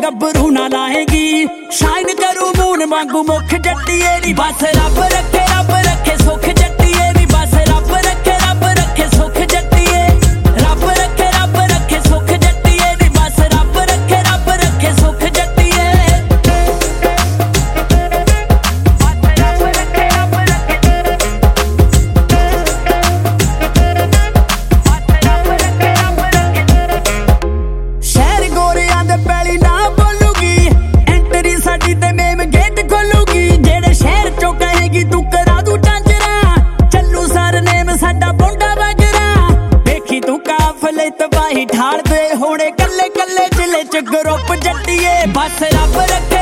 ਗੱਭਰੂ ਨਾ ਲਾਏਗੀ। ਸ਼ਾਈਨ ਕਰੂ ਮੂਨ ਵਾਂਗੂ ਮੁੱਖ ਜੱਟੀਏ ਨੀ ਬਸ ਰੱਬ ਰੱਖੇ ਸੁੱਖ ਜੱਟੀਏ ਨੀ ਬਸ ਰੱਬ ਰੱਖੇ ਸੁੱਖ ਜੱਟੀਏ। ਰੱਬ ਰੱਖੇ ਸੁੱਖ ਜੱਟੀਏ ਨੀ ਬਸ ਰੱਬ ਰੱਖੇ ਸੁੱਖ ਜੱਟੀਏ। ਸ਼ਹਿਰ ਗੋਰਿਆਂ ਦੇ ਪੈਲੀ ਨਾ ਬੋਲੂਗੀ, ਐਂਟਰੀ ਸਾਡੀ ਤੇ ਮੇਮ ਗੇਟ ਖੋਲੂਗੀ। ਜਿਹੜੇ ਸ਼ਹਿਰ ਚੋਂ ਕਹੇਗੀ ਤੂੰ ਕਰਾ ਦੂ ਚਾਂਜਰਾ, ਚੱਲੂ ਸਰਨੇਮ ਸਾਡਾ ਬੁੰਡਾ ਵਗਰਾ। ਵੇਖੀ ਤੂੰ ਕਾਫਲੇ ਤਬਾਹੀ ਠਾਲਦੇ ਹੋਣੇ ਕੱਲੇ ਕੱਲੇ ਜ਼ਿਲ੍ਹੇ ਚ ਗਰੁੱਪ ਜੱਟੀਏ। ਬਸ ਰੱਬ ਰੱਖੇ